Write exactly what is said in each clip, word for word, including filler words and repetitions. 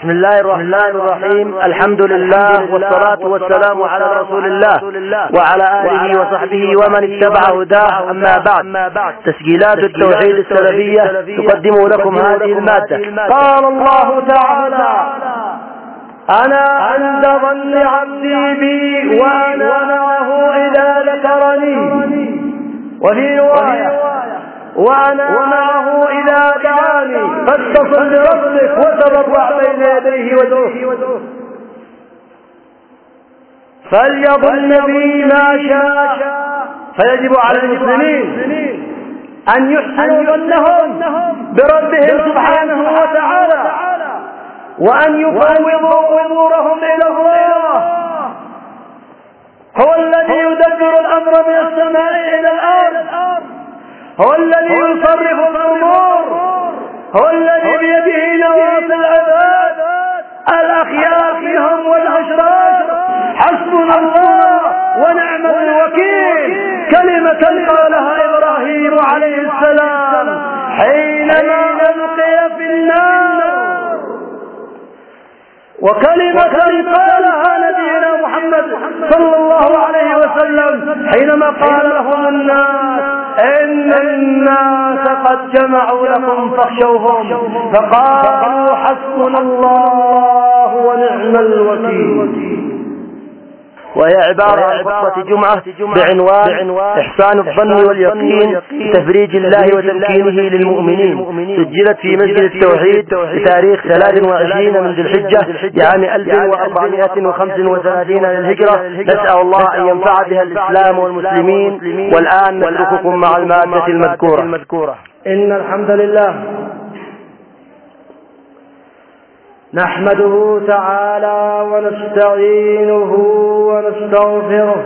بسم الله الرحمن الرحيم. الحمد لله والصلاة والسلام على رسول الله وعلى آله وصحبه ومن اتبع هداه. أما بعد، تسجيلات التوحيد السلفية تقدم لكم هذه المادة. قال الله تعالى: أنا عند ظن عبدي بي وأنا معه إذا ذكرني، وفي رواية: وأنا معه إذا دعاني، فاتصل بربك وتضرع بين يديه وادعوه، فليظن بي ما شاء. فيجب على المسلمين أن يحسنوا ظنهم بربهم سبحانه وتعالى، وأن يفوضوا أمورهم إلى الله. هو الذي يدبر الأمر من السماء إلى الأرض، هو الذي يصرف الأمور، هو الذي بيده نواصي العباد الأخيار فيهم والأشرار. حسبنا الله ونعم الوكيل، كلمة قالها إبراهيم عليه السلام حينما ألقي في النار، وكلمة قالها نبينا محمد صلى الله عليه وسلم حينما قال لهم الناس: إن الناس قد جمعوا لكم فاخشوهم، فقالوا حسبنا الله ونعم الوكيل. وهي عبارة عن خطبة جمعة بعنوان إحسان الظن واليقين بتفريج الله وتمكينه للمؤمنين، سجلت في مسجد التوحيد بتاريخ ثلاث وعشرين من ذي الحجة لعام ألف وأربعمائة وخمس وثلاثين للهجرة. نسأل الله أن ينفع بها الإسلام والمسلمين. والآن نترككم مع المادة المذكورة. إن الحمد لله نحمده تعالى ونستعينه ونستغفره،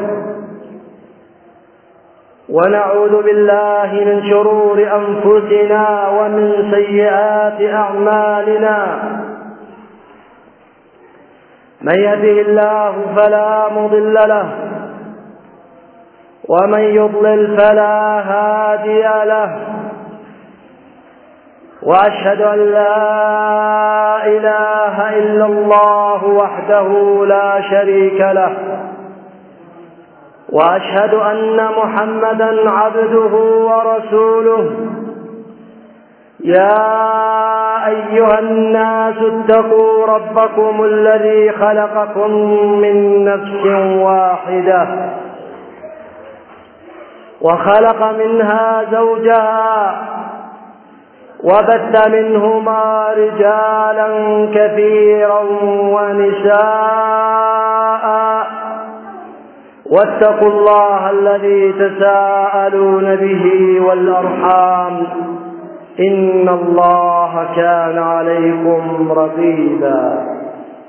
ونعوذ بالله من شرور أنفسنا ومن سيئات أعمالنا. من يهده الله فلا مضل له، ومن يضلل فلا هادي له. وأشهد أن لا إله إلا الله وحده لا شريك له، وأشهد أن محمدا عبده ورسوله. يا أيها الناس اتقوا ربكم الذي خلقكم من نفس واحدة، وخلق منها زوجها، وبث منهما رجالا كثيرا ونساء. واتقوا الله الذي تساءلون به والأرحام، إن الله كان عليكم رقيبا.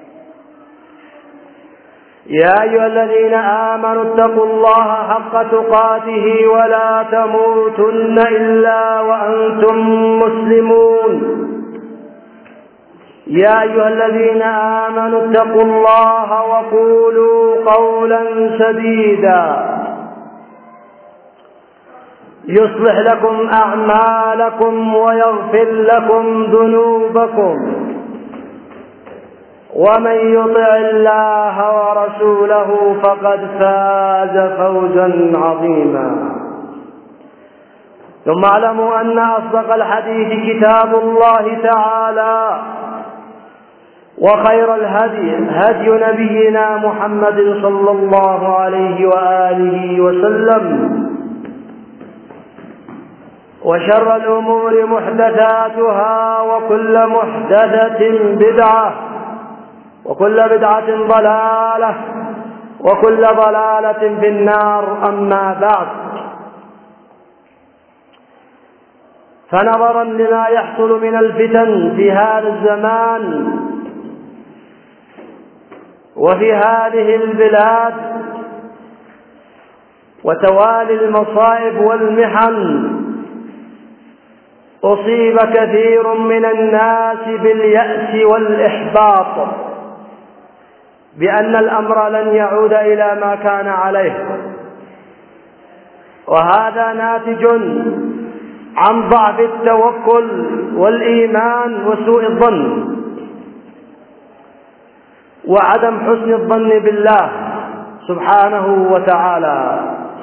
يا أيها الذين آمنوا اتقوا الله حق تقاته ولا تموتن إلا وأنتم مسلمون. يا أيها الذين آمنوا اتقوا الله وقولوا قولا سديدا يصلح لكم أعمالكم ويغفر لكم ذنوبكم، ومن يطع الله ورسوله فقد فاز فوزا عظيما. ثم اعلموا أن أصدق الحديث كتاب الله تعالى، وخير الهدي هدي نبينا محمد صلى الله عليه وآله وسلم، وشر الأمور محدثاتها، وكل محدثة بدعة، وكل بدعة ضلالة، وكل ضلالة في النار. أما بعد، فنظرا لما يحصل من الفتن في هذا الزمان وفي هذه البلاد، وتوالي المصائب والمحن، أصيب كثير من الناس باليأس والإحباط بأن الأمر لن يعود إلى ما كان عليه، وهذا ناتج عن ضعف التوكل والإيمان وسوء الظن. وعدم حسن الظن بالله سبحانه وتعالى.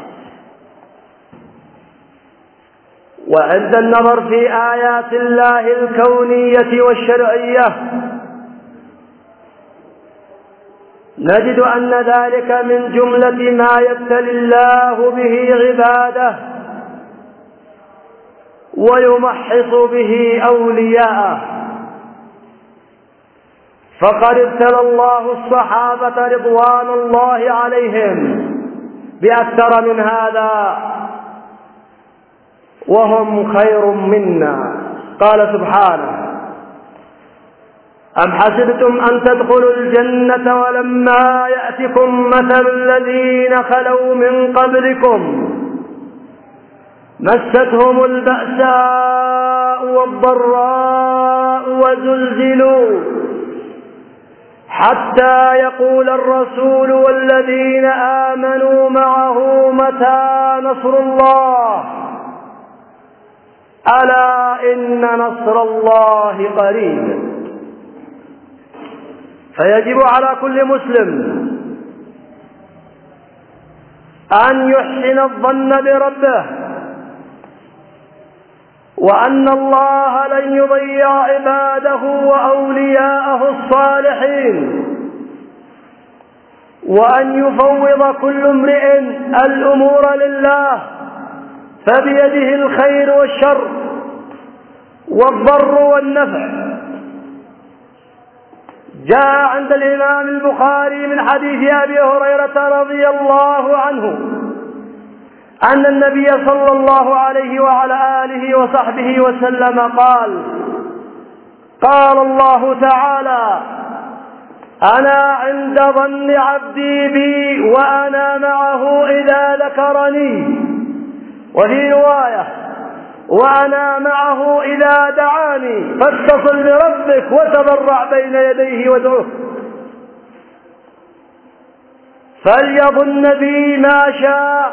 وعند النظر في آيات الله الكونية والشرعية نجد أن ذلك من جملة ما يبتلي الله به عباده ويمحص به أولياءه. فقد ابتلى الله الصحابة رضوان الله عليهم بأكثر من هذا وهم خير منا. قال سبحانه: أم حسبتم أن تدخلوا الجنة ولما يأتكم مثل الذين خلوا من قبلكم مستهم البأساء والضراء وزلزلوا حتى يقول الرسول والذين آمنوا معه متى نصر الله ألا إن نصر الله قريب. فيجب على كل مسلم أن يحسن الظن بربه وأن الله لن يضيع عباده وأولياءه الصالحين، وأن يفوض كل امرئ الأمور لله فبيده الخير والشر والضر والنفع. جاء عند الإمام البخاري من حديث أبي هريرة رضي الله عنه أن النبي صلى الله عليه وعلى آله وصحبه وسلم قال: قال الله تعالى: أنا عند ظن عبدي بي وأنا معه إذا ذكرني. وفي رواية: وأنا معه إذا دعاني فاتصل بربك وتضرع بين يديه وادعه فليظن بي ما شاء.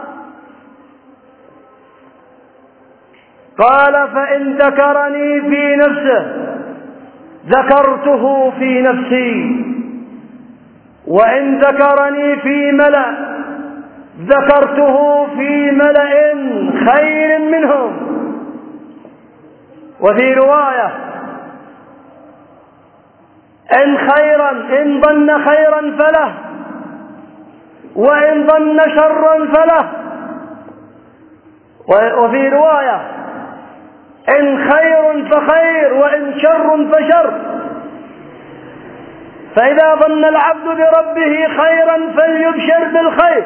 قال: فإن ذكرني في نفسه ذكرته في نفسي، وإن ذكرني في ملأ ذكرته في ملأ خير منهم. وفي رواية: إن خيرا إن ظن خيرا فله، وإن ظن شرا فله. وفي رواية: إن خير فخير وإن شر فشر. فإذا ظن العبد بربه خيرا فليبشر بالخير،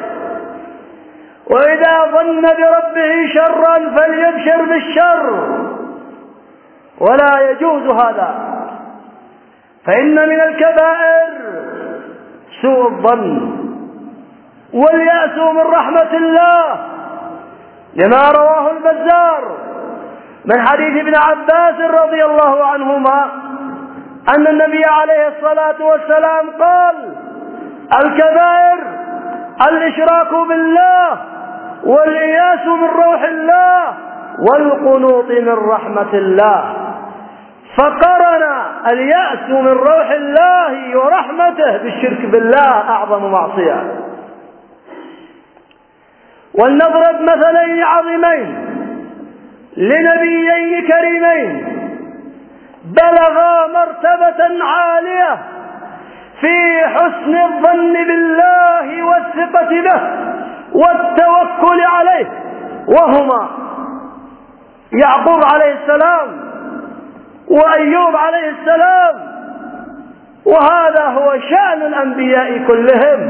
وإذا ظن بربه شرا فليبشر بالشر، ولا يجوز هذا. فإن من الكبائر سوء الظن واليأس من رحمة الله، لما رواه البزار من حديث ابن عباس رضي الله عنهما أن النبي عليه الصلاة والسلام قال: الكبائر الإشراك بالله والإياس من روح الله والقنوط من رحمة الله. فقرن اليأس من روح الله ورحمته بالشرك بالله أعظم معصية. ولنضرب مثلين عظيمين لنبيين كريمين بلغا مرتبة عالية في حسن الظن بالله والثقة به والتوكل عليه، وهما يعقوب عليه السلام وأيوب عليه السلام. وهذا هو شأن الأنبياء كلهم.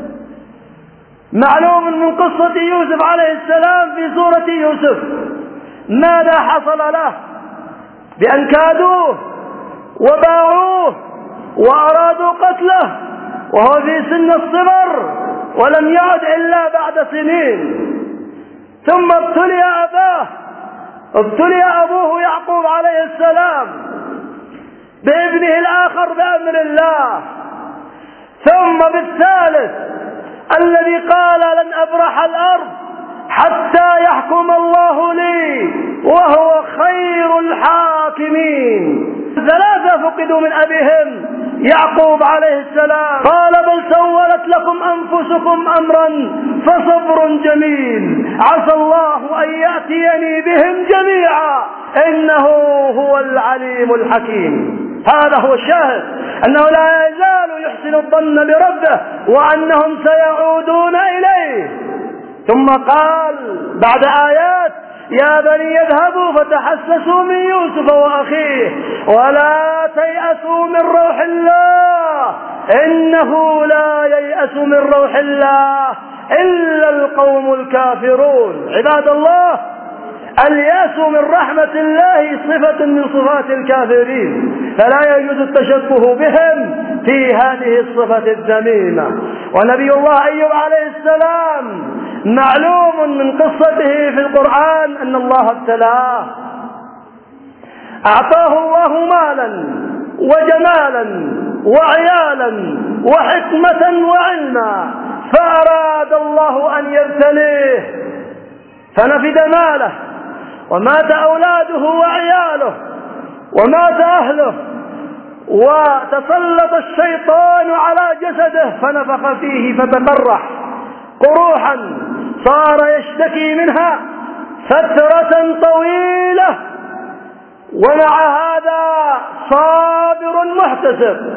معلوم من قصة يوسف عليه السلام في سورة يوسف ماذا حصل له، بأن كادوه وباعوه وأرادوا قتله وهو في سن الصغر ولم يعد إلا بعد سنين. ثم ابتلي أباه ابتلي أبوه يعقوب عليه السلام بابنه الآخر بأمر الله، ثم بالثالث الذي قال: لن أبرح الأرض حتى يحكم الله لي وهو خير الحاكمين. ثلاثة فقدوا من أبيهم يعقوب عليه السلام قال بل سولت لكم أنفسكم أمرا فصبر جميل عسى الله أن يأتيني بهم جميعا إنه هو العليم الحكيم. هذا هو الشاهد، أنه لا يزال يحسن الظن بربه وأنهم سيعودون إليه. ثم قال بعد آيات يا بني يذهبوا فتحسسوا من يوسف وأخيه ولا تيأسوا من روح الله إنه لا ييأس من روح الله إلا القوم الكافرون. عباد الله، اليأس من رحمة الله صفة من صفات الكافرين، فلا يجوز التشبه بهم في هذه الصفة الذميمة. ونبي الله أيوب عليه السلام معلوم من قصته في القرآن أن الله ابتلاه، أعطاه الله مالا وجمالا وعيالا وحكمة وعلما، فأراد الله أن يبتليه فنفد ماله ومات أولاده وعياله ومات أهله، وتسلط الشيطان على جسده فنفخ فيه فتقرح قروحا صار يشتكي منها فترة طويلة، ومع هذا صابر محتسب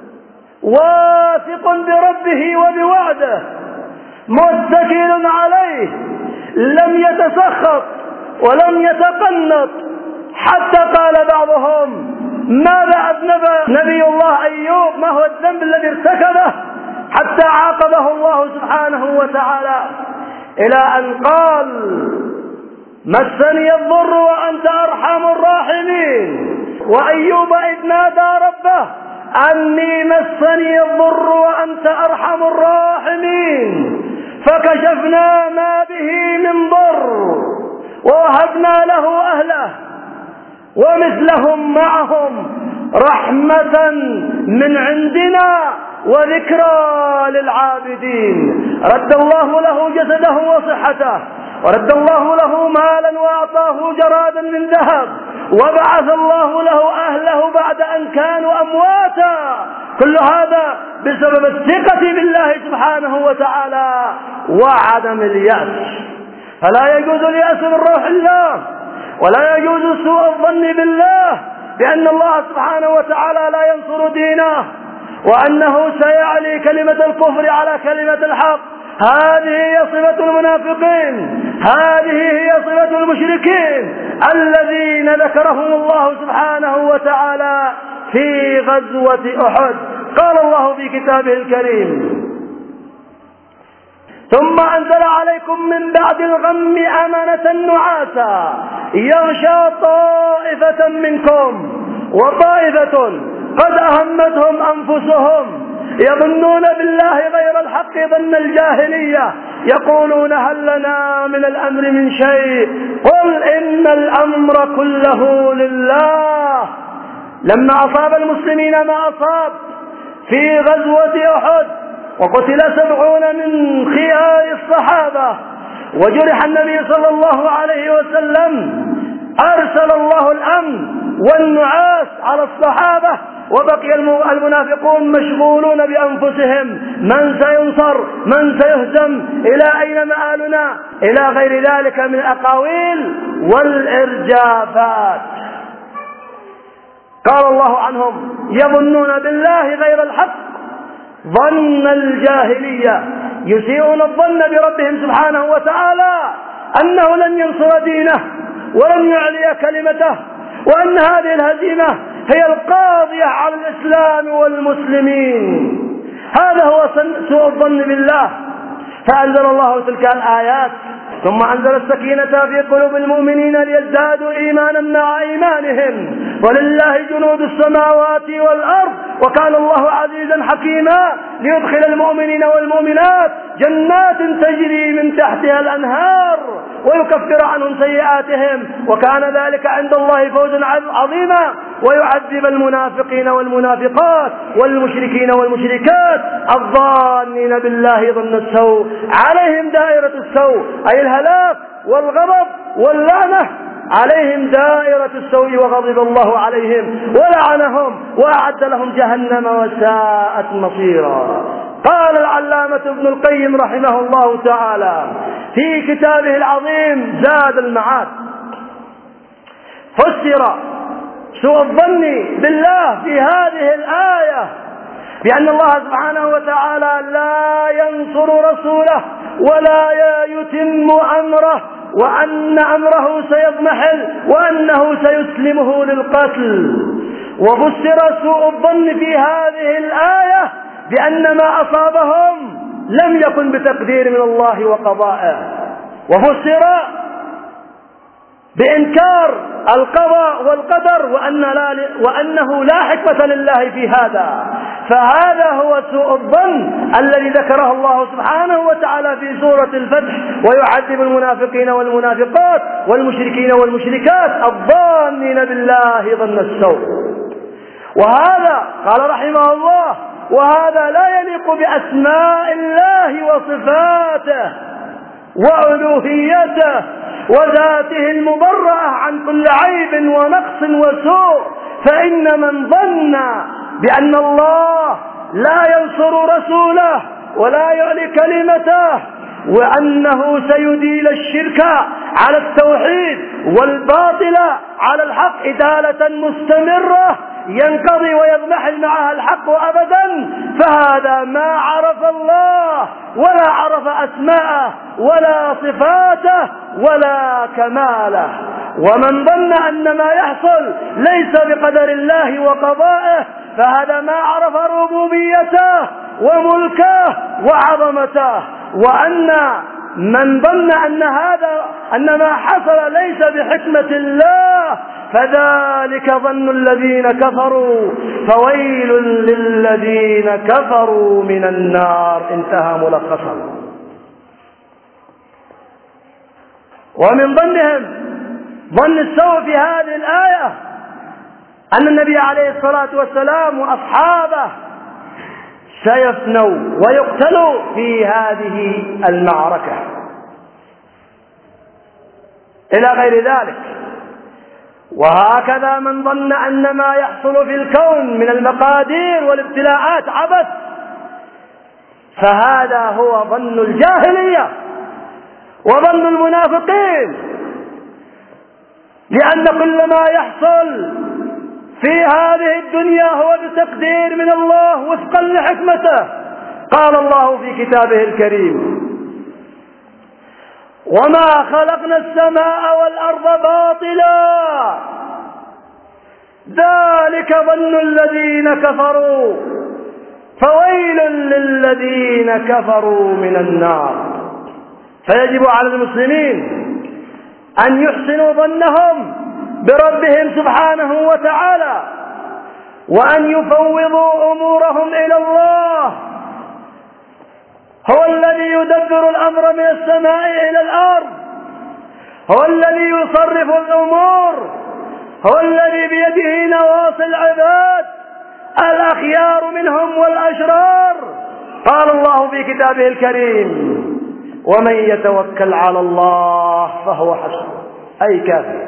واثق بربه وبوعده متكل عليه، لم يتسخط ولم يتقنط، حتى قال بعضهم ماذا أذنب نبي الله أيوب، ما هو الذنب الذي ارتكبه حتى عاقبه الله سبحانه وتعالى، إلى أن قال مسني الضر وأنت أرحم الراحمين. وأيوب إذ نادى ربه أني مسني الضر وأنت أرحم الراحمين فكشفنا ما به من ضر ووهبنا له أهله ومثلهم معهم رحمة من عندنا وذكرى للعابدين. رد الله له جسده وصحته، ورد الله له مالا وأعطاه جرادا من ذهب، وبعث الله له أهله بعد أن كانوا أمواتا، كل هذا بسبب الثقة بالله سبحانه وتعالى وعدم اليأس. فلا يجوز اليأس من روح الله، ولا يجوز سوء الظن بالله بأن الله سبحانه وتعالى لا ينصر دينه، وأنه سيعلي كلمة الكفر على كلمة الحق. هذه هي صفة المنافقين، هذه هي صفة المشركين الذين ذكرهم الله سبحانه وتعالى في غزوة أحد. قال الله في كتابه الكريم ثم أنزل عليكم من بعد الغم أمنة نعاسا يغشى طائفة منكم وطائفة قد أهمتهم أنفسهم يظنون بالله غير الحق ظن الجاهلية يقولون هل لنا من الأمر من شيء قل إن الأمر كله لله. لما أصاب المسلمين ما أصاب في غزوة أحد وقتل سبعون من خيار الصحابة وجرح النبي صلى الله عليه وسلم، أرسل الله الأمن والنعاس على الصحابة، وبقي المنافقون مشغولون بأنفسهم، من سينصر من سيهزم إلى أين مآلنا إلى غير ذلك من الأقاويل والإرجافات. قال الله عنهم يظنون بالله غير الحق ظن الجاهلية، يسيئون الظن بربهم سبحانه وتعالى أنه لن ينصر دينه ولن يعلي كلمته، وأن هذه الهزيمة هي القاضية على الإسلام والمسلمين. هذا هو سوء الظن بالله. فأنزل الله تلك الآيات ثم أنزل السكينة في قلوب المؤمنين ليزدادوا إيمانا مع إيمانهم ولله جنود السماوات والأرض وكان الله عزيزا حكيما ليدخل المؤمنين والمؤمنات جنات تجري من تحتها الأنهار ويكفر عنهم سيئاتهم وكان ذلك عند الله فوزا عظيما ويعذب المنافقين والمنافقات والمشركين والمشركات الظانين بالله ظن السوء عليهم دائرة السوء أي الهلاك والغضب واللعنة عليهم دائرة السوء وغضب الله عليهم ولعنهم وأعد لهم جهنم وساءت مصيرا. قال العلامة ابن القيم رحمه الله تعالى في كتابه العظيم زاد المعاد: فسر سوء الظن بالله في هذه الآية بأن الله سبحانه وتعالى لا ينصر رسوله ولا يتم أمره، وأن أمره سيضمحل وأنه سيسلمه للقتل. وفسر سوء الظن في هذه الآية بأن ما أصابهم لم يكن بتقدير من الله وقضائه، وفسر بإنكار القضاء والقدر وأن لا وأنه لا حكمة لله في هذا. فهذا هو سوء الظن الذي ذكره الله سبحانه وتعالى في سورة الفتح: ويعذب المنافقين والمنافقات والمشركين والمشركات الظانين بالله ظن السوء. وهذا قال رحمه الله: وهذا لا يليق بأسماء الله وصفاته وألوهيته وذاته المبرأة عن كل عيب ونقص وسوء. فإن من ظن بأن الله لا ينصر رسوله ولا يعلي كلمته وأنه سيديل الشرك على التوحيد والباطل على الحق إدالة مستمرة ينقضي ويضمحل معها الحق أبدا، فهذا ما عرف الله ولا عرف أسماءه ولا صفاته ولا كماله. ومن ظن أن ما يحصل ليس بقدر الله وقضائه فهذا ما عرف ربوبيته وملكه وعظمته. وأن من ظن أن هذا أن ما حصل ليس بحكمة الله فذلك ظن الذين كفروا فويل للذين كفروا من النار. انتهى ملخصا. ومن ظنهم ظن السوء في هذه الآية أن النبي عليه الصلاة والسلام وأصحابه سيفنوا ويقتلوا في هذه المعركة إلى غير ذلك. وهكذا من ظن أن ما يحصل في الكون من المقادير والابتلاءات عبث فهذا هو ظن الجاهلية وظن المنافقين، لأن كل ما يحصل في هذه الدنيا هو بتقدير من الله وفقا لحكمته. قال الله في كتابه الكريم: وما خلقنا السماء والأرض باطلا ذلك ظن الذين كفروا فويل للذين كفروا من النار. فيجب على المسلمين أن يحسنوا ظنهم بربهم سبحانه وتعالى وأن يفوضوا أمورهم إلى الله. هو الذي يدبر الأمر من السماء إلى الأرض، هو الذي يصرف الأمور، هو الذي بيده نواصي العباد الأخيار منهم والأشرار. قال الله في كتابه الكريم: ومن يتوكل على الله فهو حسبه، أي كافر.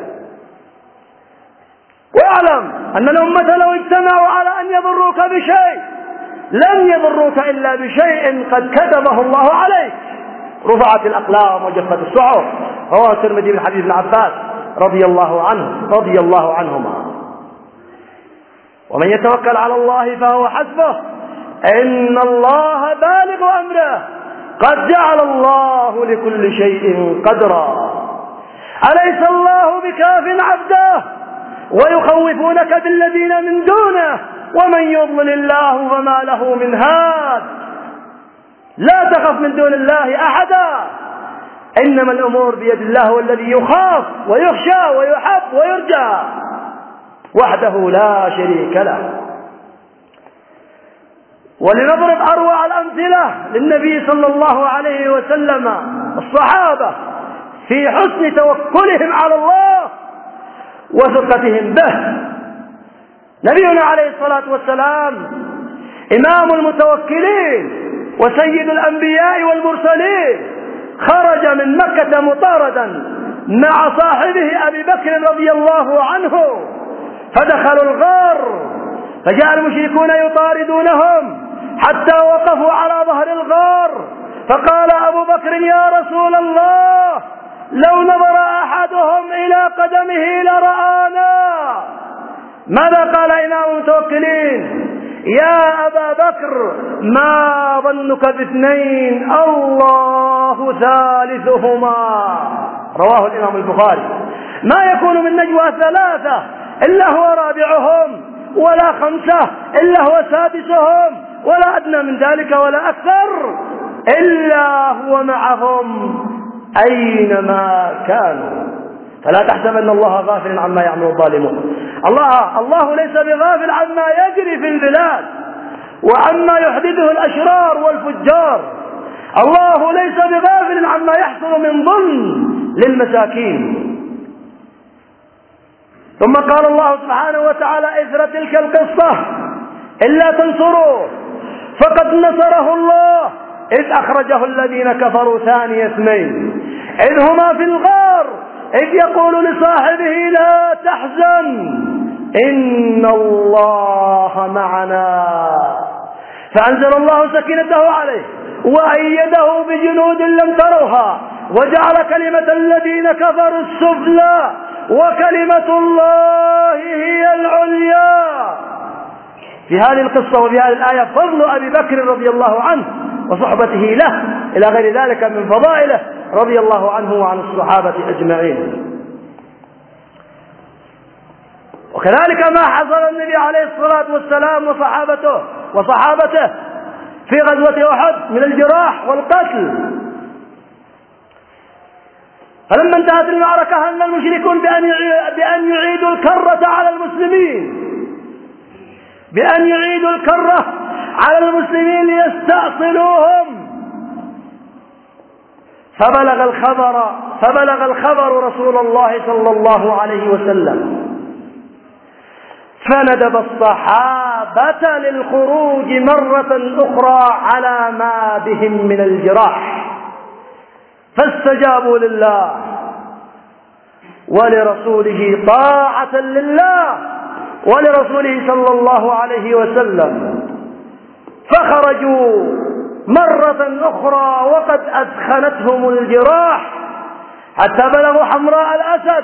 واعلم أن الأمة لو اجتمعوا على أن يضروك بشيء لن يضروك إلا بشيء قد كتبه الله عليك. رفعت الأقلام وجفت الصحف. رواه الترمذي من حديث ابن عباس رضي الله عنه رضي الله عنهما. ومن يتوكل على الله فهو حسبه إن الله بالغ أمره قد جعل الله لكل شيء قدرا. أليس الله بكاف عبده ويخوفونك بالذين من دونه ومن يضلل الله فما له من هاد. لا تخف من دون الله أحدا، إنما الأمور بيد الله والذي يخاف ويخشى ويحب ويرجى وحده لا شريك له. ولنضرب أروع الأمثلة للنبي صلى الله عليه وسلم الصحابة في حسن توكلهم على الله وثقتهم به. نبينا عليه الصلاة والسلام إمام المتوكلين وسيد الأنبياء والمرسلين خرج من مكة مطاردا مع صاحبه أبي بكر رضي الله عنه، فدخلوا الغار، فجاء المشركون يطاردونهم حتى وقفوا على ظهر الغار، فقال أبو بكر: يا رسول الله، لو نظر أحدهم إلى قدمه لرآنا. ماذا قال إمام المتوكلين؟ يا أبا بكر، ما ظنك باثنين الله ثالثهما. رواه الإمام البخاري. ما يكون من نجوى ثلاثة إلا هو رابعهم، ولا خمسة إلا هو سادسهم، ولا أدنى من ذلك ولا أكثر إلا هو معهم أينما كانوا. فلا تحسبن الله غافل عما يعمل الظالمون. الله الله ليس بغافل عما يجري في البلاد وعما يحدثه الأشرار والفجار. الله ليس بغافل عما يحصل من ظلم للمساكين. ثم قال الله سبحانه وتعالى إثر تلك القصة: إلا تنصروه فقد نصره الله إذ أخرجه الذين كفروا ثاني اثنين إذ هما في الغار إذ يقول لصاحبه: لا تحزن إن الله معنا. فأنزل الله سكينته عليه وأيده بجنود لم تروها وجعل كلمة الذين كفروا السفلى وكلمة الله هي العليا. في هذه القصة وفي هذه الآية فضل أبي بكر رضي الله عنه وصحبته له إلى غير ذلك من فضائله رضي الله عنه وعن الصحابة أجمعين. وكذلك ما حصل النبي عليه الصلاة والسلام وصحابته وصحابته في غزوة أحد من الجراح والقتل. فلما انتهت المعركة هم المشركون بأن يعيدوا الكرة على المسلمين بأن يعيدوا الكرة على المسلمين ليستأصلوهم. فبلغ الخبر فبلغ الخبر رسول الله صلى الله عليه وسلم، فندب الصحابة للخروج مرة أخرى على ما بهم من الجراح، فاستجابوا لله ولرسوله طاعة لله ولرسوله صلى الله عليه وسلم، فخرجوا مرة أخرى وقد أدخنتهم الجراح حتى بلغوا حمراء الأسد.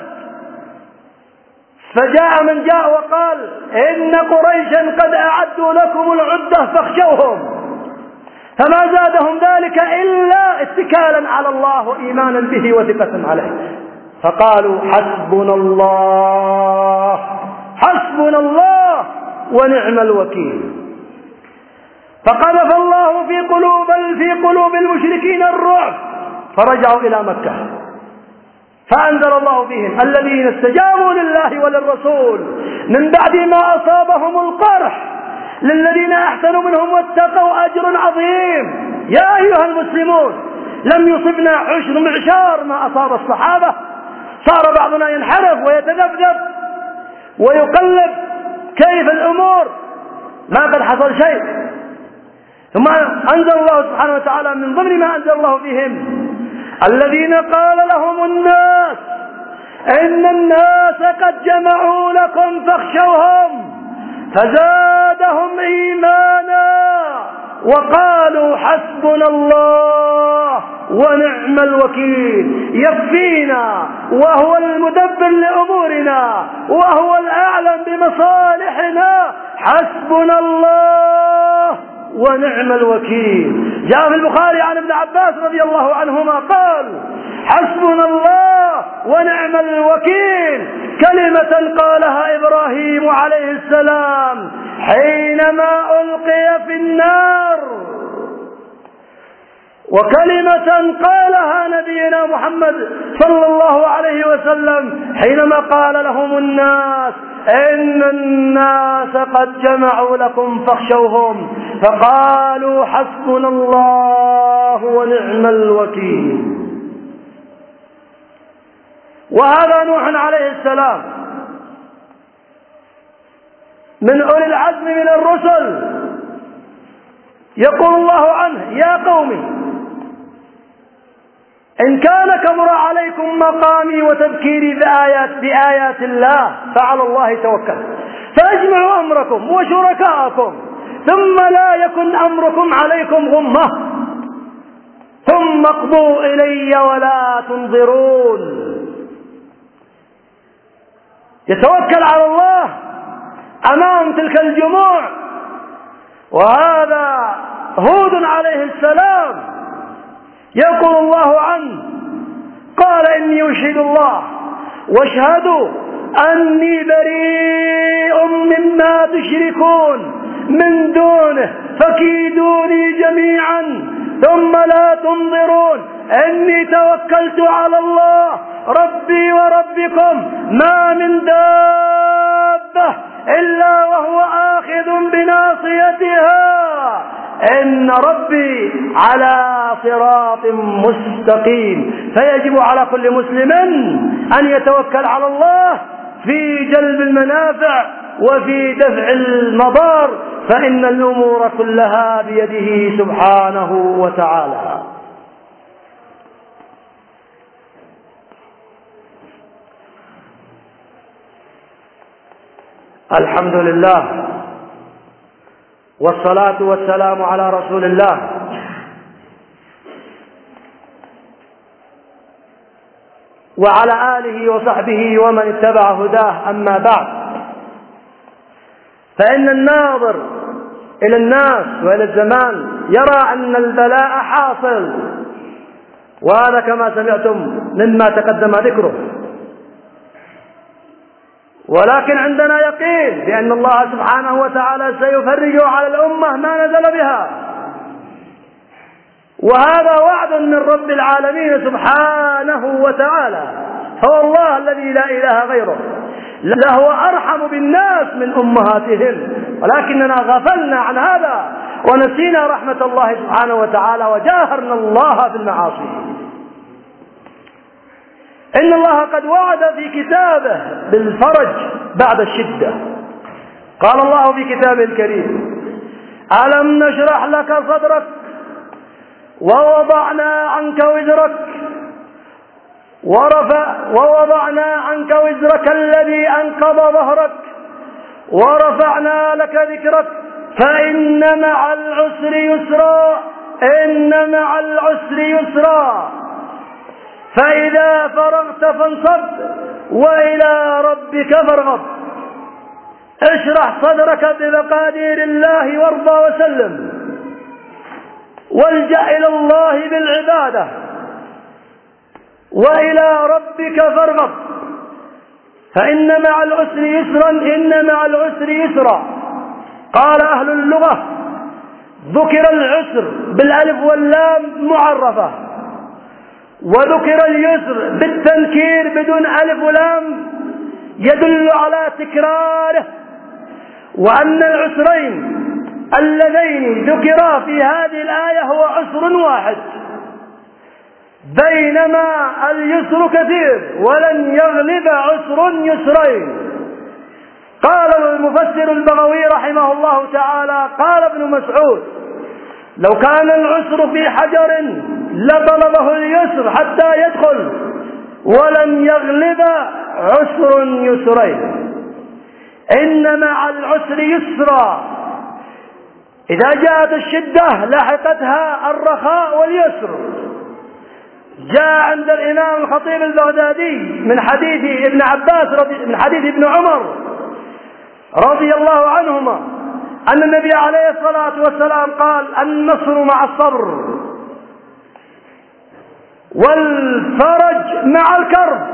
فجاء من جاء وقال: إن قريشا قد أعدوا لكم العدة فاخشوهم. فما زادهم ذلك إلا اتكالا على الله وإيمانا به وثقة عليه. فقالوا: حسبنا الله حسبنا الله ونعم الوكيل. فقذف الله في قلوب في قلوب المشركين الرعب، فرجعوا إلى مكة، فأنزل الله فيهم الذين استجابوا لله وللرسول من بعد ما أصابهم القرح للذين أحسنوا منهم واتقوا أجر عظيم. يا أيها المسلمون، لم يصبنا عشر معشار ما أصاب الصحابة. صار بعضنا ينحرف ويتذبذب ويقلب كيف الأمور، ما قد حصل شيء. ثم أنزل الله سبحانه وتعالى من ضمن ما أنزل الله فيهم: الذين قال لهم الناس إن الناس قد جمعوا لكم فاخشوهم فزادهم إيمانا وقالوا حسبنا الله ونعم الوكيل. يكفينا وهو المدبر لأمورنا وهو الأعلم بمصالحنا. حسبنا الله ونعم الوكيل. جاء في البخاري عن ابن عباس رضي الله عنهما قال: حسبنا الله ونعم الوكيل كلمة قالها إبراهيم عليه السلام حينما ألقي في النار، وكلمة قالها نبينا محمد صلى الله عليه وسلم حينما قال لهم الناس إن الناس قد جمعوا لكم فاخشوهم فقالوا حسبنا الله ونعم الوكيل. وهذا نوح عليه السلام من أولي العزم من الرسل، يقول الله عنه: يا قوم إن كان كبر عليكم مقامي وتذكيري بآيات بآيات الله فعلى الله توكل، فاجمعوا أمركم وشركاءكم ثم لا يكن أمركم عليكم غمة، ثم اقضوا إلي ولا تنظرون. يتوكل على الله أمام تلك الجموع. وهذا هود عليه السلام يقول الله عنه قال إني أشهد الله واشهدوا أني بريء مما تشركون من دونه فكيدوني جميعا ثم لا تنظرون إني توكلت على الله ربي وربكم ما من دابة إلا وهو آخذ بناصيتها إن ربي على صراط مستقيم. فيجب على كل مسلم أن يتوكل على الله في جلب المنافع وفي دفع المضار، فإن الأمور كلها بيده سبحانه وتعالى. الحمد لله والصلاة والسلام على رسول الله وعلى آله وصحبه ومن اتبع هداه. أما بعد، فإن الناظر إلى الناس وإلى الزمان يرى أن البلاء حاصل، وهذا كما سمعتم مما تقدم ذكره، ولكن عندنا يقين بأن الله سبحانه وتعالى سيفرج على الأمة ما نزل بها، وهذا وعد من رب العالمين سبحانه وتعالى. هو الله الذي لا إله غيره، لهو أرحم بالناس من أمهاتهم، ولكننا غفلنا عن هذا ونسينا رحمة الله سبحانه وتعالى وجاهرنا الله في المعاصي. إن الله قد وعد في كتابه بالفرج بعد الشدة. قال الله في كتابه الكريم: ألم نشرح لك صدرك ووضعنا عنك وزرك ورفع ووضعنا عنك وزرك الذي أنقض ظهرك ورفعنا لك ذكرك فإن مع العسر يسرا إن مع العسر يسرا فإذا فرغت فانصب وإلى ربك فارغب. اشرح صدرك بمقادير الله وارضى وسلم، والجأ إلى الله بالعبادة، وإلى ربك فارغب، فإن مع العسر يسرا إن مع العسر يسرا. قال أهل اللغة: ذكر العسر بالألف واللام معرفة، وذكر اليسر بالتنكير بدون ألف ولام يدل على تكراره، وأن العسرين اللذين ذكرا في هذه الآية هو عسر واحد، بينما اليسر كثير ولن يغلب عسر يسرين. قال المفسر البغوي رحمه الله تعالى: قال ابن مسعود: لو كان العسر في حجر لطلبه اليسر حتى يدخل ولن يغلب عسر يسرين. إن مع العسر يسرا، إذا جاءت الشدة لاحقتها الرخاء واليسر. جاء عند الإمام الخطيب البغدادي من حديث ابن عباس رضي من حديث ابن عمر رضي الله عنهما أن النبي عليه الصلاة والسلام قال: النصر مع الصبر والفرج مع الكرب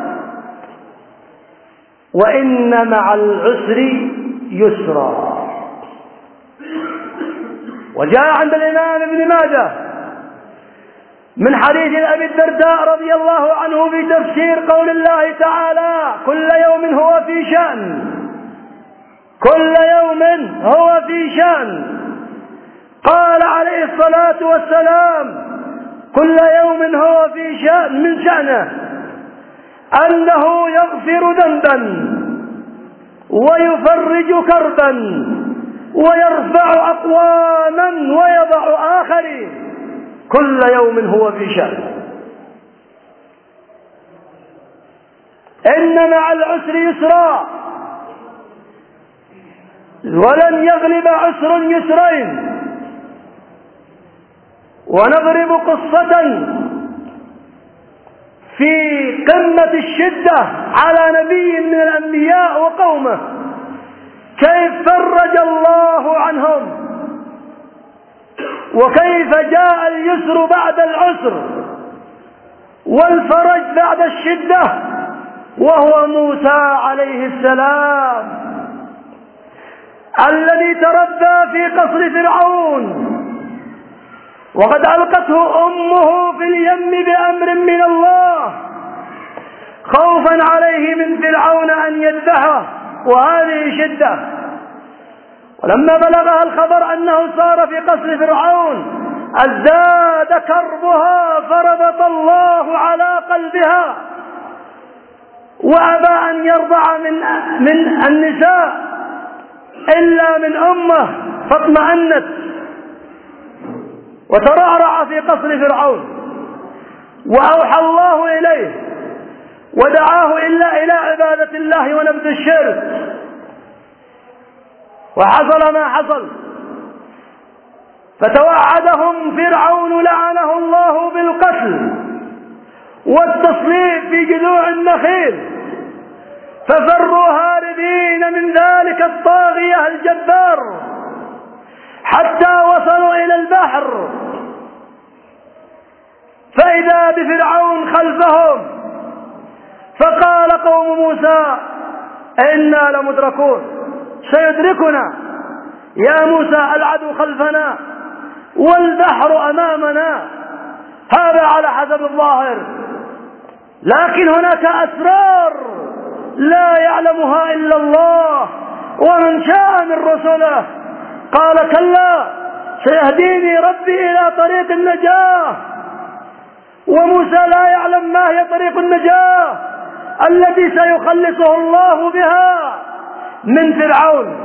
وإن مع العسر يسرا. وجاء عند الإمام ابن ماجه من حديث أبي الدرداء رضي الله عنه في تفسير قول الله تعالى: كل يوم هو في شأن كل يوم هو في شأن. قال عليه الصلاة والسلام: كل يوم هو في شأن، من شأنه أنه يغفر ذنبا ويفرج كربا ويرفع أقواما ويضع آخرين. كل يوم هو في شأن. إن مع العسر يسرا، ولن يغلب عسر يسرين. ونضرب قصة في قمة الشدة على نبي من الأنبياء وقومه، كيف فرج الله عنهم، وكيف جاء اليسر بعد العسر والفرج بعد الشدة، وهو موسى عليه السلام الذي تربى في قصر فرعون، وقد ألقته أمه في اليم بأمر من الله خوفا عليه من فرعون أن يذبحه، وهذه شدة. ولما بلغها الخبر أنه صار في قصر فرعون ازداد كربها، فربط الله على قلبها، وأبى أن يرضع من من النساء إلا من أمه، فاطمأنت وترعرع في قصر فرعون. وأوحى الله إليه ودعاه إلا إلى عبادة الله ونبذ الشرك، وحصل ما حصل. فتوعدهم فرعون لعنه الله بالقتل والتصليب في جذوع النخيل، ففروا هاربين من ذلك الطاغية الجبار حتى وصلوا إلى البحر، فإذا بفرعون خلفهم، فقال قوم موسى إنا لمدركون، سيدركنا يا موسى، العدو خلفنا والبحر أمامنا. هذا على حسب الظاهر، لكن هناك أسرار لا يعلمها إلا الله ومن شاء من رسله. قال كلا سيهديني ربي إلى طريق النجاة. وموسى لا يعلم ما هي طريق النجاة التي سيخلصه الله بها من فرعون،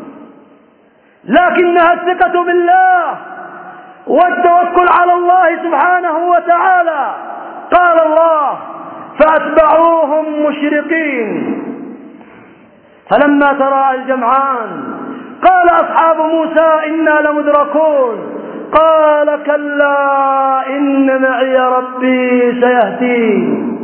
لكنها الثقة بالله والتوكل على الله سبحانه وتعالى. قال الله فأتبعوهم مشرقين، فلما تراءى الجمعان قال أصحاب موسى إنا لمدركون، قال كلا إن معي ربي سيهدين.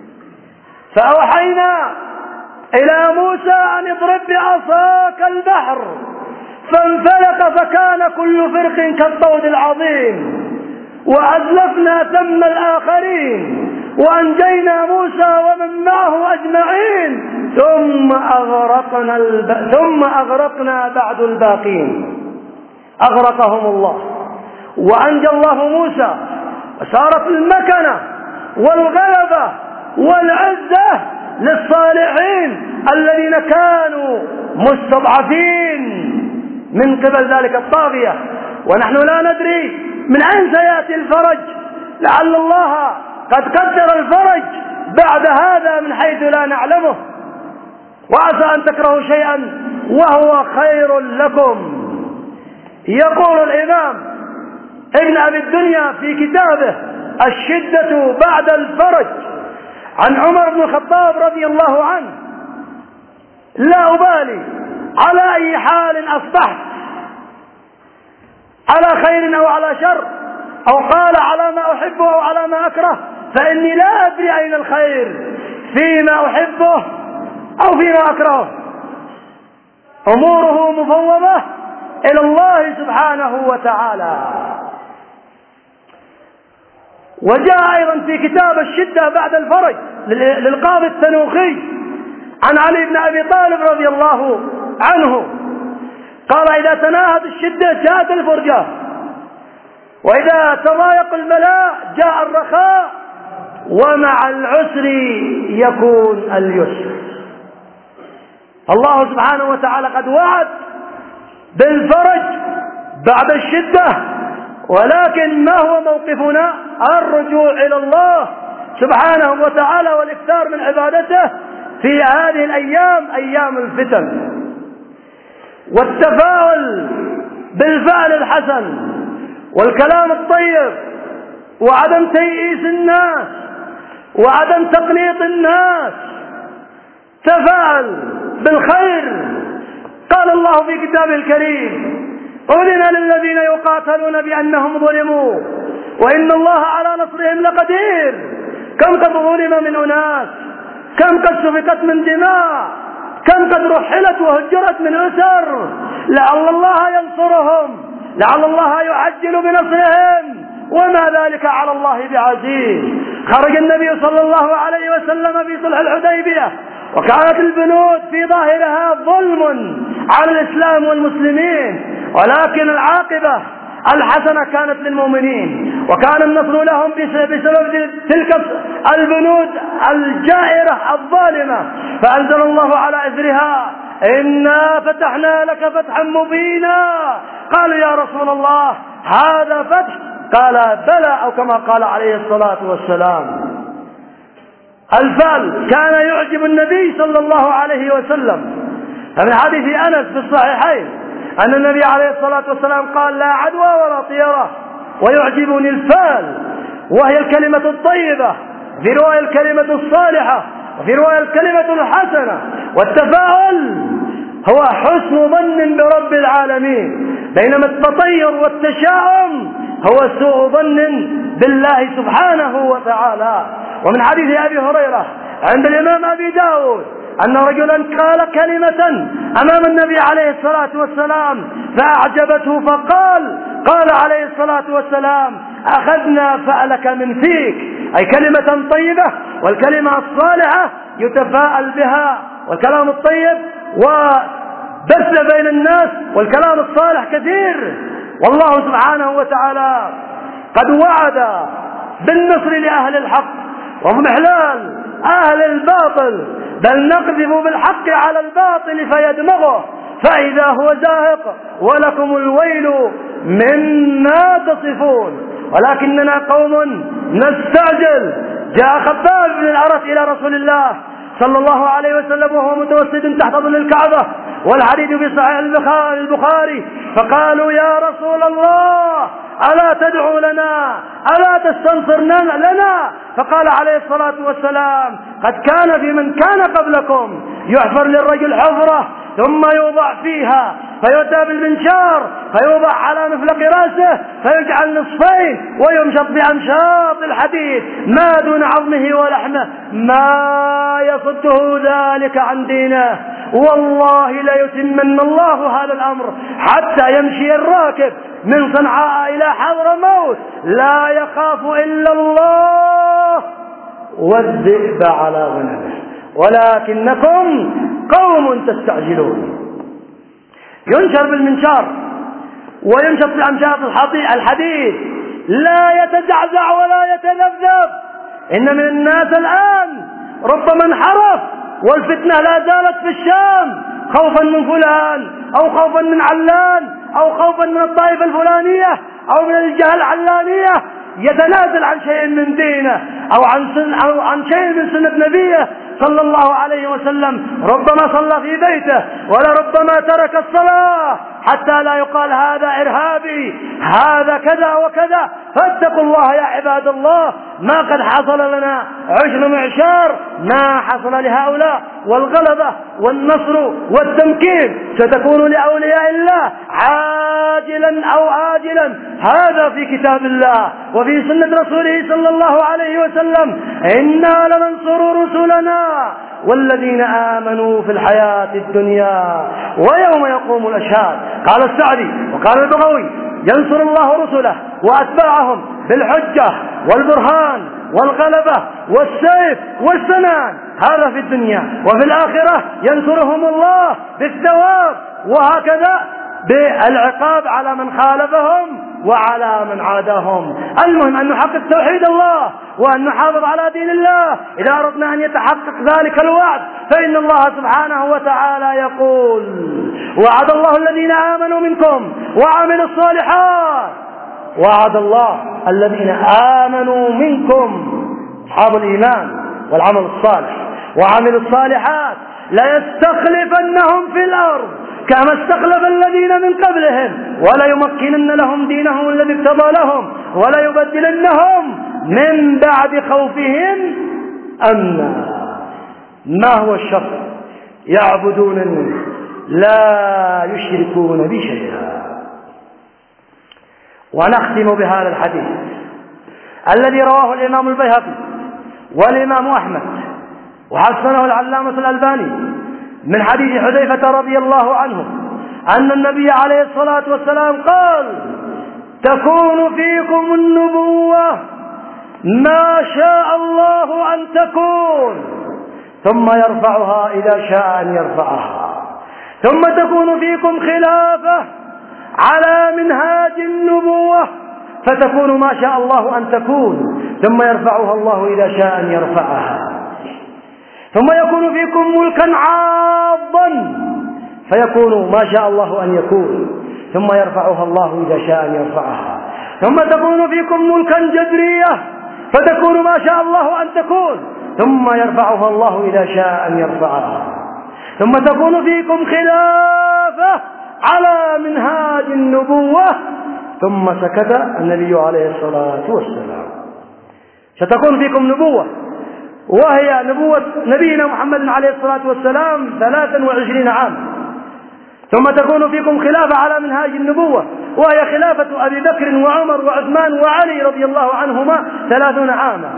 فأوحينا إلى موسى أن اضرب بعصاك البحر، فانفلق فكان كل فرق كالطود العظيم، وأزلفنا ثم الآخرين، وأنجينا موسى ومن معه أجمعين، ثم أغرقنا, الب... ثم أغرقنا بعد الباقين. أغرقهم الله وأنجى الله موسى، وصارت المكنة والغلبة والعزة للصالحين الذين كانوا مستضعفين من قبل ذلك الطاغية. ونحن لا ندري من أين سيأتي الفرج، لعل الله قد قدر الفرج بعد هذا من حيث لا نعلمه، وعسى أن تكرهوا شيئا وهو خير لكم. يقول الإمام ابن أبي الدنيا في كتابه الشدة بعد الفرج عن عمر بن الخطاب رضي الله عنه: لا أبالي على أي حال أصبحت، على خير أو على شر، أو قال على ما أحبه أو على ما أكره، فإني لا أدري أين الخير، فيما أحبه أو فيما أكرهه. أموره مفوضة إلى الله سبحانه وتعالى. وجاء أيضا في كتاب الشدة بعد الفرج للقاضي التنوخي عن علي بن أبي طالب رضي الله عنه قال: إذا تناهت الشدة جاءت الفرجة، وإذا تضايق البلاء جاء الرخاء، ومع العسر يكون اليسر. الله سبحانه وتعالى قد وعد بالفرج بعد الشدة، ولكن ما هو موقفنا؟ الرجوع إلى الله سبحانه وتعالى والإكثار من عبادته في هذه الأيام، أيام الفتن، والتفاؤل بالفعل الحسن والكلام الطيب، وعدم تيئيس الناس، وعدم تقنيط الناس، تفاءل بالخير. قال الله في كتابه الكريم: أذن للذين يقاتلون بأنهم ظلموا وإن الله على نصرهم لقدير. كم قد ظلم من أناس، كم قد سفكت من دماء، كم قد رحلت وهجرت من أسر، لعل الله ينصرهم، لعل الله يعجل بنصرهم، وما ذلك على الله بعزيز. خرج النبي صلى الله عليه وسلم في صلح الحديبية، وكانت البنود في ظاهرها ظلم على الإسلام والمسلمين، ولكن العاقبة الحسنة كانت للمؤمنين، وكان النصر لهم بسبب تلك البنود الجائرة الظالمة. فأنزل الله على إثرها: إنا فتحنا لك فتحا مبينا. قالوا: يا رسول الله هذا فتح؟ قال: بلى، أو كما قال عليه الصلاة والسلام. الفعل كان يعجب النبي صلى الله عليه وسلم. فمن حديث أنس في الصحيحين أن النبي عليه الصلاة والسلام قال: لا عدوى ولا طيرة، ويعجبني الفعل، وهي الكلمة الطيبة، في رواية الكلمة الصالحة، وفي رواية الكلمة الحسنة. والتفاؤل هو حسن ظن برب العالمين، بينما التطير والتشاؤم هو سوء ظن بالله سبحانه وتعالى. ومن حديث أبي هريرة عند الإمام أبي داود أن رجلا قال كلمة أمام النبي عليه الصلاة والسلام فأعجبته، فقال قال عليه الصلاة والسلام: أخذنا فألك من فيك، أي كلمة طيبة، والكلمة الصالحة يتفاءل بها، والكلام الطيب وبث بين الناس، والكلام الصالح كثير. والله سبحانه وتعالى قد وعد بالنصر لأهل الحق ومحلال أهل الباطل، بل نقذف بالحق على الباطل فيدمغه فإذا هو زاهق، ولكم الويل مما تصفون. ولكننا قوم نستعجل. جاء خباب بن الأرت إلى رسول الله صلى الله عليه وسلم وهو متوسد تحت ظل الكعبة، والحديث في صحيح البخاري، فقالوا: يا رسول الله ألا تدعو لنا، ألا تستنصر لنا؟ فقال عليه الصلاة والسلام: قد كان في من كان قبلكم يحفر للرجل حفرة ثم يوضع فيها، فيؤتى بالمنشار فيوضع على مفلق رأسه فيجعل نصفين ويمشط بأمشاط الحديد ما دون عظمه ولحمه، ما يصده ذلك عن دينه. والله ليتمن الله هذا الأمر حتى يمشي الراكب من صنعاء إلى حضرموت لا يخاف إلا الله والذئب على غنمه، ولكنكم قوم تستعجلون. ينشر بالمنشار ويمشط بأمشاط الحديد لا يتزعزع ولا يتذبذب. إن من الناس الآن ربما انحرف، والفتنة لا زالت في الشام، خوفا من فلان أو خوفا من علان أو خوفا من الطائفة الفلانية أو من الجهة العلانية، يتنازل عن شيء من دينه أو عن, سن أو عن شيء من سنة نبيه صلى الله عليه وسلم. ربما صلى في بيته ولربما ترك الصلاة حتى لا يقال هذا إرهابي، هذا كذا وكذا. فاتقوا الله يا عباد الله، ما قد حصل لنا عشر معشار ما حصل لهؤلاء، والغلبة والنصر والتمكين ستكون لأولياء الله عاجلا أو آجلا. هذا في كتاب الله وفي سنة رسوله صلى الله عليه وسلم: إنا لننصر رسلنا والذين آمنوا في الحياة الدنيا ويوم يقوم الأشهاد. قال السعدي وقال البغوي: ينصر الله رسله وأتباعهم بالحجة والبرهان والغلبة والسيف والسنان، هذا في الدنيا، وفي الآخرة ينصرهم الله بالثواب، وهكذا بالعقاب على من خالفهم وعلى من عاداهم. المهم أن نحقق توحيد الله وأن نحافظ على دين الله. إذا أردنا أن يتحقق ذلك الوعد فإن الله سبحانه وتعالى يقول: وعد الله الذين آمنوا منكم وعملوا الصالحات، وعد الله الذين آمنوا منكم أصحاب الإيمان والعمل الصالح وعملوا الصالحات ليستخلفنهم في الأرض كما استخلف الذين من قبلهم ولا يمكنن لهم دينهم الذي ارتضى لهم ولا يبدلنهم من بعد خوفهم أمنا. ما هو الشرط يعبدونني لا يشركون بي شيئا. ونختم بهذا الحديث الذي رواه الإمام البيهقي والإمام أحمد وحسنه العلامة الألباني من حديث حذيفة رضي الله عنه أن النبي عليه الصلاة والسلام قال: تكون فيكم النبوة ما شاء الله أن تكون، ثم يرفعها إذا شاء أن يرفعها، ثم تكون فيكم خلافة على منهاج النبوة فتكون ما شاء الله أن تكون، ثم يرفعها الله إذا شاء أن يرفعها، ثم يكون فيكم ملكا عاضا فيكون ما شاء الله أن يكون، ثم يرفعها الله إذا شاء أن يرفعها، ثم تكون فيكم ملكا جبرية فتكون ما شاء الله أن تكون، ثم يرفعها الله إذا شاء أن يرفعها، ثم تكون فيكم خلافة على منهاج النبوة. ثم سكت النبي عليه الصلاة والسلام. ستكون فيكم نبوة، وهي نبوة نبينا محمد عليه الصلاة والسلام ثلاثا وعشرين عاما، ثم تكون فيكم خلافة على منهاج النبوة، وهي خلافة أبي بكر وعمر وعثمان وعلي رضي الله عنهما ثلاثون عاما،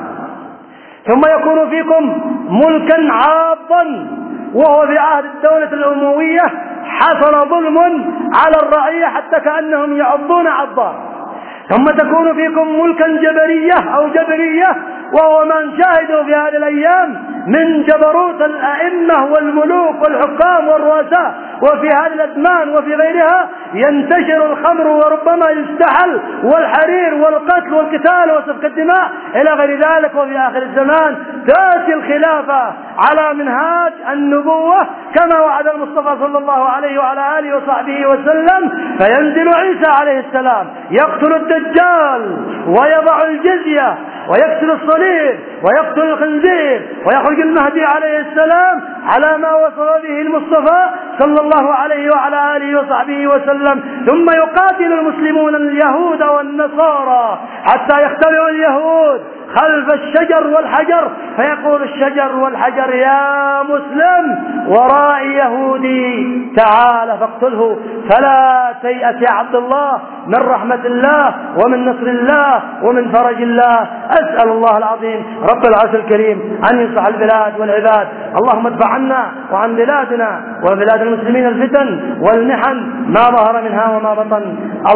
ثم يكون فيكم ملكا عاضا، وهو في عهد الدولة الأموية حصل ظلم على الرعية حتى كأنهم يعضون عضا، ثم تكون فيكم ملكا جبرية أو جبرية، وهو ما نشاهده في هذه الأيام من جبروت الأئمة والملوك والحكام والرؤساء، وفي هذه الأزمان وفي غيرها ينتشر الخمر وربما يستحل والحرير والقتل والقتال وسفك الدماء إلى غير ذلك. وفي آخر الزمان تأتي الخلافة على منهاج النبوة كما وعد المصطفى صلى الله عليه وعلى آله وصحبه وسلم، فينزل عيسى عليه السلام يقتل الدجال ويضع الجزية ويكسر الصليب ويقتل الخنزير ويخرج المهدي عليه السلام على ما وصل به المصطفى صلى الله عليه وعلى آله وصحبه وسلم، ثم يقاتل المسلمون اليهود والنصارى حتى يختبئ اليهود خلف الشجر والحجر، فيقول الشجر والحجر: يا مسلم ورائي يهودي تعال فاقتله. فلا تيأس يا عبد الله من رحمة الله ومن نصر الله ومن فرج الله. أسأل الله العظيم رب العرش الكريم أن يصلح البلاد والعباد. اللهم ادفع عنا وعن بلادنا وبلاد المسلمين الفتن والمحن ما ظهر منها وما بطن.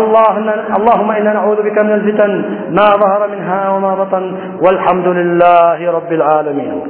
اللهم إنا نعوذ بك من الفتن ما ظهر منها وما بطن، والحمد لله رب العالمين.